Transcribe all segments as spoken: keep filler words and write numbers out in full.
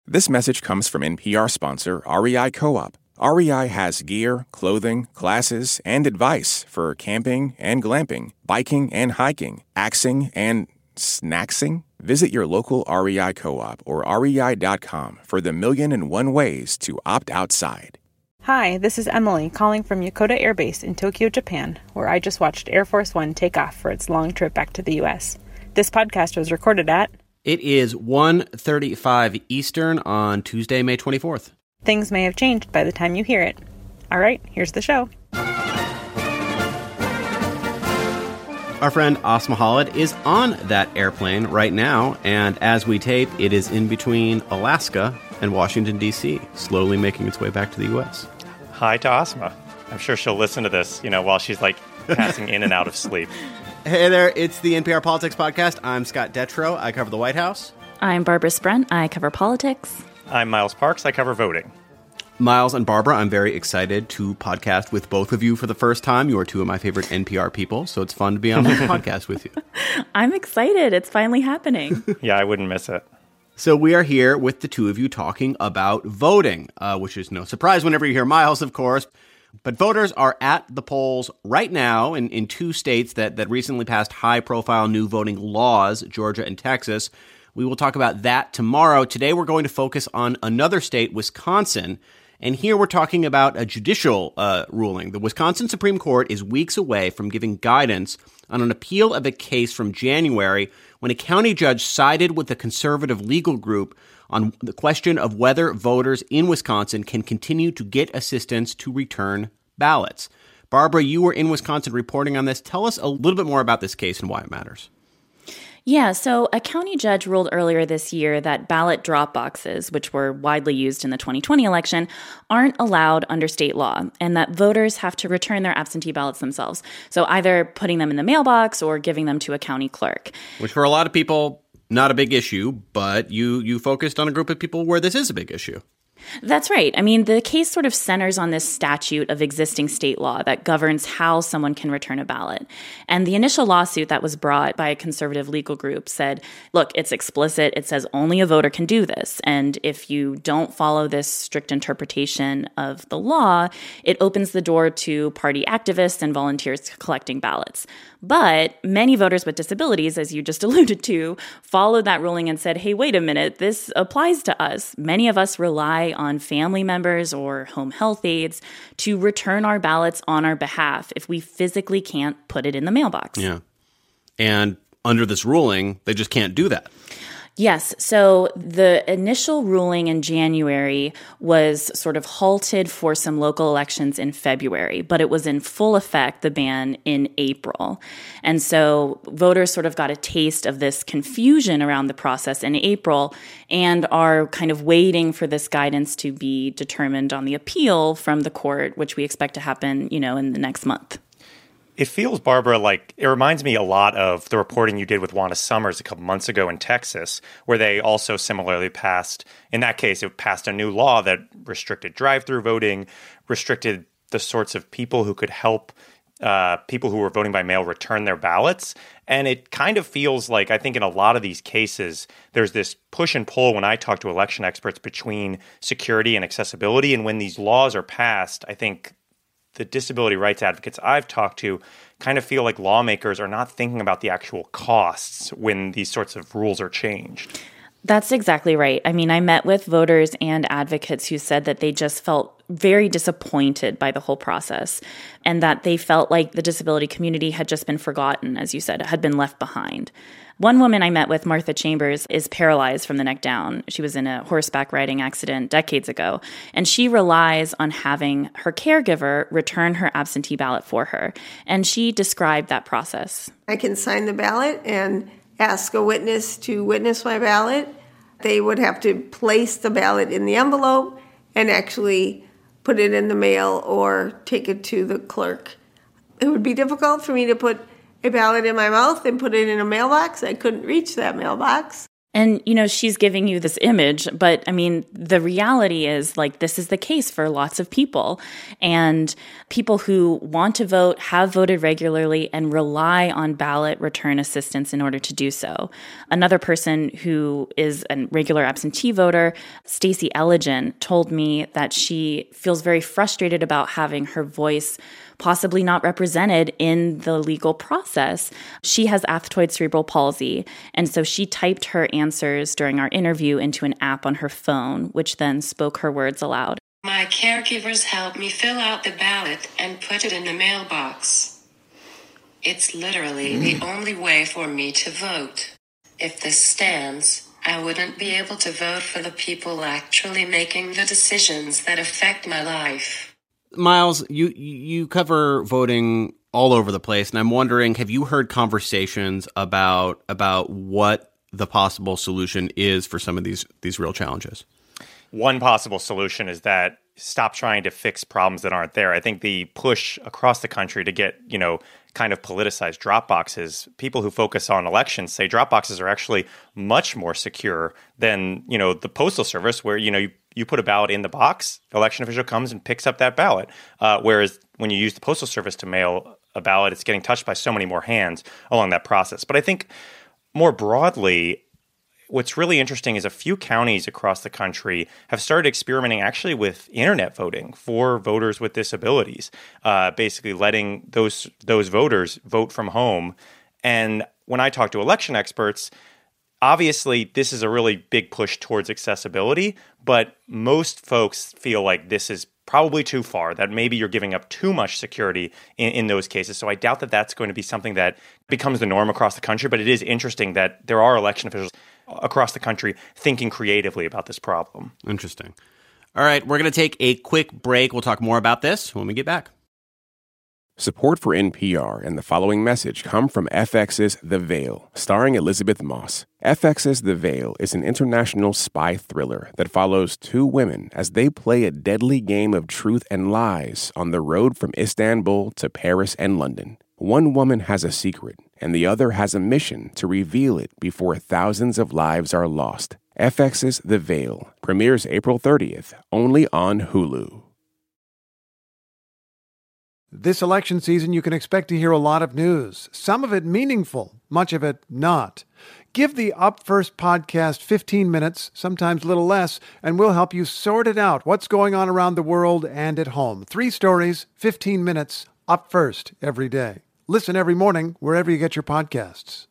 This message comes from N P R sponsor R E I Co-op. R E I has gear, clothing, classes, and advice for camping and glamping, biking and hiking, axing and snacksing. Visit your local R E I Co-op or R E I dot com for the million and one ways to opt outside. Hi, this is Emily calling from Yokota Air Base in Tokyo, Japan, where I just watched Air Force One take off for its long trip back to the U S. This podcast was recorded at... It is one thirty-five Eastern on Tuesday, May twenty-fourth. Things may have changed by the time you hear it. All right, here's the show. Our friend Asma Khalid is on that airplane right now, and as we tape, it is in between Alaska and Washington, D C, slowly making its way back to the U S. Hi to Asma. I'm sure she'll listen to this, you know, while she's, like, passing in and out of sleep. Hey there, it's the N P R Politics Podcast. I'm Scott Detrow. I cover the White House. I'm Barbara Sprent. I cover politics. I'm Miles Parks. I cover voting. Miles and Barbara, I'm very excited to podcast with both of you for the first time. You are two of my favorite N P R people, so it's fun to be on the podcast with you. I'm excited. It's finally happening. Yeah, I wouldn't miss it. So we are here with the two of you talking about voting, uh, which is no surprise whenever you hear Miles, of course. But voters are at the polls right now in, in two states that, that recently passed high-profile new voting laws, Georgia and Texas. We will talk about that tomorrow. Today we're going to focus on another state, Wisconsin. And here we're talking about a judicial uh, ruling. The Wisconsin Supreme Court is weeks away from giving guidance on an appeal of a case from January when a county judge sided with the conservative legal group on the question of whether voters in Wisconsin can continue to get assistance to return ballots. Barbara, you were in Wisconsin reporting on this. Tell us a little bit more about this case and why it matters. Yeah, so a county judge ruled earlier this year that ballot drop boxes, which were widely used in the twenty twenty election, aren't allowed under state law, and that voters have to return their absentee ballots themselves. So either putting them in the mailbox or giving them to a county clerk. Which for a lot of people, not a big issue, but you you focused on a group of people where this is a big issue. That's right. I mean, the case sort of centers on this statute of existing state law that governs how someone can return a ballot. And the initial lawsuit that was brought by a conservative legal group said, look, it's explicit. It says only a voter can do this. And if you don't follow this strict interpretation of the law, it opens the door to party activists and volunteers collecting ballots. But many voters with disabilities, as you just alluded to, followed that ruling and said, hey, wait a minute, this applies to us. Many of us rely on family members or home health aides to return our ballots on our behalf if we physically can't put it in the mailbox. Yeah. And under this ruling, they just can't do that. Yes. So the initial ruling in January was sort of halted for some local elections in February, but it was in full effect, the ban, in April. And so voters sort of got a taste of this confusion around the process in April and are kind of waiting for this guidance to be determined on the appeal from the court, which we expect to happen, you know, in the next month. It feels, Barbara, like it reminds me a lot of the reporting you did with Wanda Summers a couple months ago in Texas, where they also similarly passed, in that case, it passed a new law that restricted drive-through voting, restricted the sorts of people who could help uh, people who were voting by mail return their ballots. And it kind of feels like, I think in a lot of these cases, there's this push and pull when I talk to election experts between security and accessibility. And when these laws are passed, I think the disability rights advocates I've talked to kind of feel like lawmakers are not thinking about the actual costs when these sorts of rules are changed. That's exactly right. I mean, I met with voters and advocates who said that they just felt very disappointed by the whole process and that they felt like the disability community had just been forgotten, as you said, had been left behind. One woman I met with, Martha Chambers, is paralyzed from the neck down. She was in a horseback riding accident decades ago, and she relies on having her caregiver return her absentee ballot for her. And she described that process. I can sign the ballot and ask a witness to witness my ballot. They would have to place the ballot in the envelope and actually put it in the mail or take it to the clerk. It would be difficult for me to put a ballot in my mouth and put it in a mailbox. I couldn't reach that mailbox. And, you know, she's giving you this image, but I mean, the reality is like this is the case for lots of people. And people who want to vote have voted regularly and rely on ballot return assistance in order to do so. Another person who is a regular absentee voter, Stacey Elligen, told me that she feels very frustrated about having her voice possibly not represented in the legal process. She has athetoid cerebral palsy, and so she typed her answers during our interview into an app on her phone, which then spoke her words aloud. My caregivers help me fill out the ballot and put it in the mailbox. It's literally mm. the only way for me to vote. If this stands, I wouldn't be able to vote for the people actually making the decisions that affect my life. Miles, you you cover voting all over the place, and I'm wondering, have you heard conversations about about what the possible solution is for some of these these real challenges? One possible solution is that stop trying to fix problems that aren't there. I think the push across the country to get, you know, kind of politicized drop boxes, people who focus on elections say drop boxes are actually much more secure than, you know, the Postal Service, where, you know, you, you put a ballot in the box, election official comes and picks up that ballot. Uh, whereas when you use the Postal Service to mail a ballot, it's getting touched by so many more hands along that process. But I think more broadly, what's really interesting is a few counties across the country have started experimenting actually with internet voting for voters with disabilities, uh, basically letting those those voters vote from home. And when I talk to election experts, obviously this is a really big push towards accessibility, but most folks feel like this is probably too far, that maybe you're giving up too much security in, in those cases. So I doubt that that's going to be something that becomes the norm across the country, but it is interesting that there are election officials across the country thinking creatively about this problem. Interesting. All right, we're going to take a quick break. We'll talk more about this when we get back. Support for N P R and the following message come from F X's The Veil, starring Elizabeth Moss. F X's The Veil is an international spy thriller that follows two women as they play a deadly game of truth and lies on the road from Istanbul to Paris and London. One woman has a secret, and the other has a mission to reveal it before thousands of lives are lost. F X's The Veil premieres April thirtieth, only on Hulu. This election season, you can expect to hear a lot of news, some of it meaningful, much of it not. Give the Up First podcast fifteen minutes, sometimes a little less, and we'll help you sort it out, what's going on around the world and at home. Three stories, fifteen minutes, Up First every day. Listen every morning wherever you get your podcasts.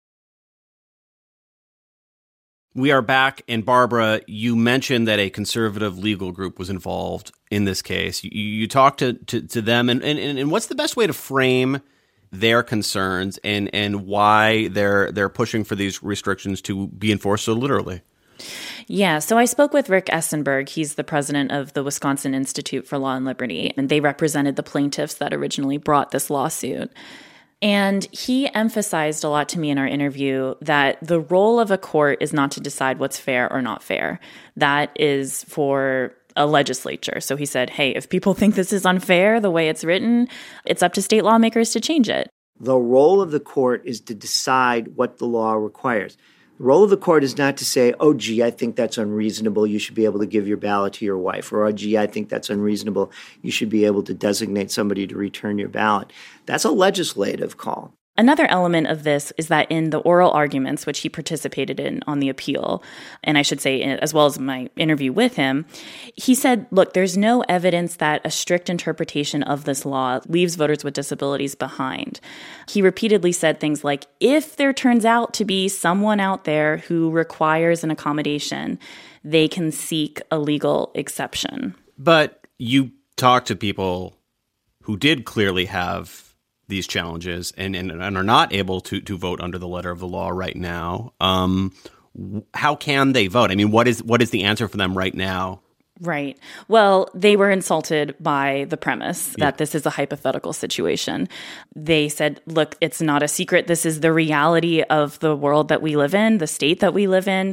We are back, and Barbara, you mentioned that a conservative legal group was involved in this case. You, you talked to, to, to them, and, and, and what's the best way to frame their concerns and, and why they're they're pushing for these restrictions to be enforced so literally? Yeah, so I spoke with Rick Essenberg. He's the president of the Wisconsin Institute for Law and Liberty, and they represented the plaintiffs that originally brought this lawsuit. And he emphasized a lot to me in our interview that the role of a court is not to decide what's fair or not fair. That is for a legislature. So he said, hey, if people think this is unfair the way it's written, it's up to state lawmakers to change it. The role of the court is to decide what the law requires. The role of the court is not to say, oh, gee, I think that's unreasonable. You should be able to give your ballot to your wife. Or, oh, gee, I think that's unreasonable. You should be able to designate somebody to return your ballot. That's a legislative call. Another element of this is that in the oral arguments, which he participated in on the appeal, and I should say as well as my interview with him, he said, look, there's no evidence that a strict interpretation of this law leaves voters with disabilities behind. He repeatedly said things like, if there turns out to be someone out there who requires an accommodation, they can seek a legal exception. But you talk to people who did clearly have these challenges and, and, and are not able to, to vote under the letter of the law right now. Um, how can they vote? I mean, what is what is the answer for them right now? Right. Well, they were insulted by the premise that Yeah. this is a hypothetical situation. They said, look, it's not a secret. This is the reality of the world that we live in, the state that we live in.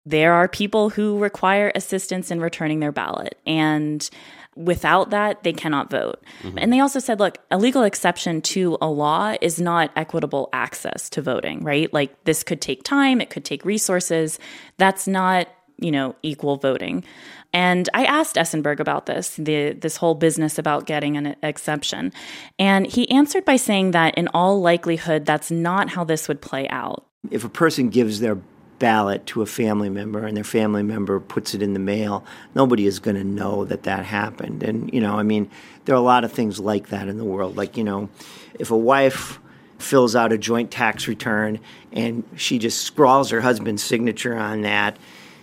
there are people who require assistance in returning their ballot. And without that, they cannot vote. Mm-hmm. And they also said, look, a legal exception to a law is not equitable access to voting, right? Like, this could take time, it could take resources. That's not, you know, equal voting. And I asked Essenberg about this, the, this whole business about getting an exception. And he answered by saying that in all likelihood, that's not how this would play out. If a person gives their ballot to a family member and their family member puts it in the mail, nobody is going to know that that happened. And, you know, I mean, there are a lot of things like that in the world. Like, you know, if a wife fills out a joint tax return and she just scrawls her husband's signature on that,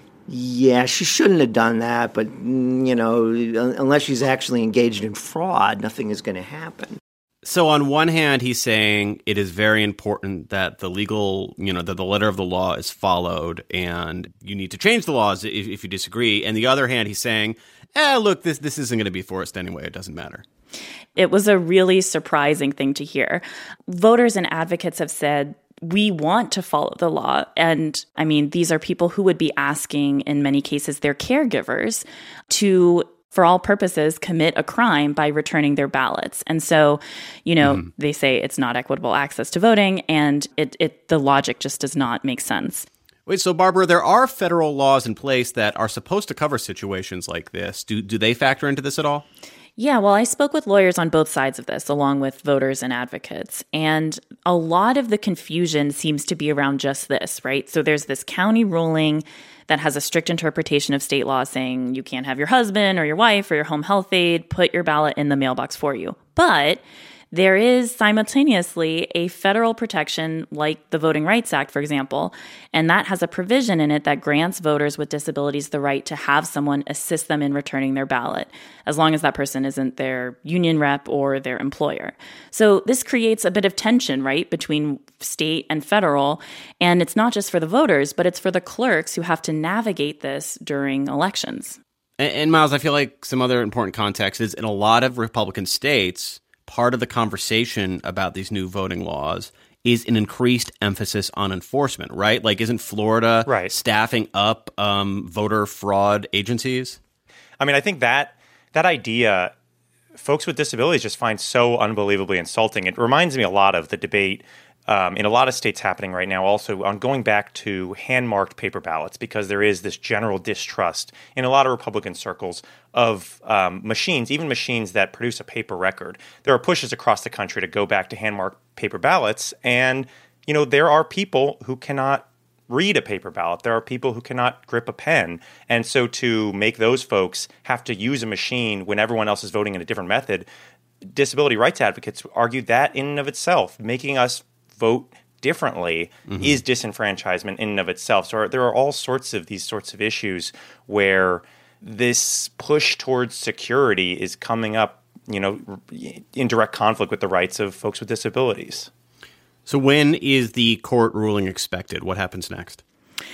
yeah, she shouldn't have done that, but, you know, unless she's actually engaged in fraud, nothing is going to happen. So on one hand, he's saying it is very important that the legal, you know, that the letter of the law is followed and you need to change the laws if, if you disagree. And the other hand, he's saying, eh, look, this, this isn't going to be forced anyway. It doesn't matter. It was a really surprising thing to hear. Voters and advocates have said, we want to follow the law. And I mean, these are people who would be asking, in many cases, their caregivers to, for all purposes, commit a crime by returning their ballots. And so, you know, mm. they say it's not equitable access to voting, and it, it the logic just does not make sense. Wait, so Barbara, there are federal laws in place that are supposed to cover situations like this. Do do they factor into this at all? Yeah, well, I spoke with lawyers on both sides of this, along with voters and advocates. And a lot of the confusion seems to be around just this, right? So there's this county ruling that has a strict interpretation of state law saying you can't have your husband or your wife or your home health aide put your ballot in the mailbox for you. But there is simultaneously a federal protection like the Voting Rights Act, for example, and that has a provision in it that grants voters with disabilities the right to have someone assist them in returning their ballot, as long as that person isn't their union rep or their employer. So this creates a bit of tension, right, between state and federal, and it's not just for the voters, but it's for the clerks who have to navigate this during elections. And, and Miles, I feel like some other important context is in a lot of Republican states, part of the conversation about these new voting laws is an increased emphasis on enforcement, right? Like, isn't Florida right. staffing up um, voter fraud agencies? I mean, I think that that idea, folks with disabilities just find so unbelievably insulting. It reminds me a lot of the debate Um, in a lot of states happening right now also on going back to hand-marked paper ballots, because there is this general distrust in a lot of Republican circles of um, machines, even machines that produce a paper record. There are pushes across the country to go back to hand-marked paper ballots, and, you know, there are people who cannot read a paper ballot. There are people who cannot grip a pen. And so to make those folks have to use a machine when everyone else is voting in a different method, disability rights advocates argue that in and of itself, making us vote differently mm-hmm. is disenfranchisement in and of itself. So there are all sorts of these sorts of issues where this push towards security is coming up, you know, in direct conflict with the rights of folks with disabilities. So when is the court ruling expected? What happens next?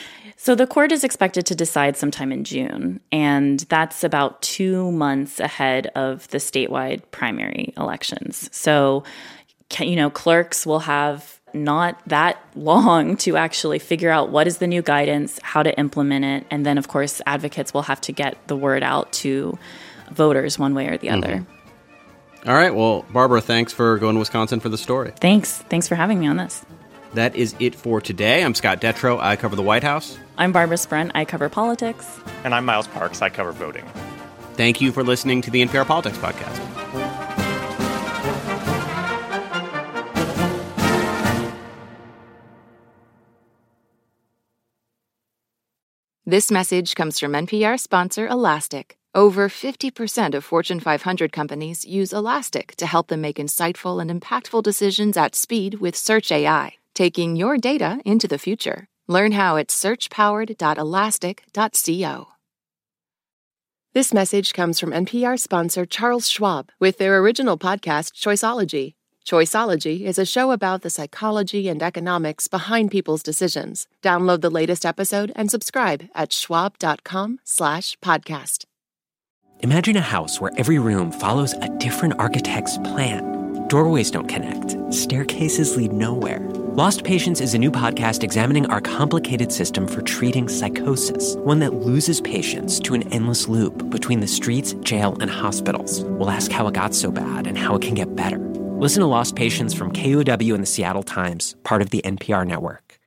So the court is expected to decide sometime in June, and that's about two months ahead of the statewide primary elections. So, you know, clerks will have not that long to actually figure out what is the new guidance, how to implement it, and then, of course, advocates will have to get the word out to voters one way or the other. Mm-hmm. All right. Well, Barbara, thanks for going to Wisconsin for the story. Thanks. Thanks for having me on this. That is it for today. I'm Scott Detrow. I cover the White House. I'm Barbara Sprent. I cover politics. And I'm Miles Parks. I cover voting. Thank you for listening to the N P R Politics Podcast. This message comes from N P R sponsor Elastic. Over fifty percent of Fortune five hundred companies use Elastic to help them make insightful and impactful decisions at speed with Search A I, taking your data into the future. Learn how at search powered dot elastic dot co. This message comes from N P R sponsor Charles Schwab with their original podcast, Choiceology. Choiceology is a show about the psychology and economics behind people's decisions. Download the latest episode and subscribe at schwab.com slash podcast. Imagine a house where every room follows a different architect's plan. Doorways don't connect. Staircases lead nowhere. Lost Patients is a new podcast examining our complicated system for treating psychosis, one that loses patients to an endless loop between the streets, jail, and hospitals. We'll ask how it got so bad and how it can get better. Listen to Lost Patients from K U O W and the Seattle Times, part of the N P R network.